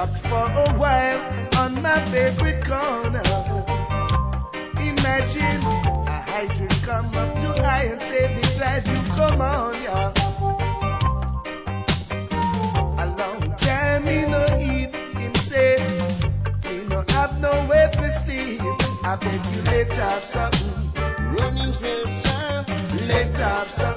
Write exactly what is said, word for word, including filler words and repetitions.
stopped for a while on my favorite corner. Imagine a hydrant come up to I and say, be glad you come on, yeah. A long time me no eat, him say, me no have no way to sleep. I beg you let have something. Running twelve time, let have something.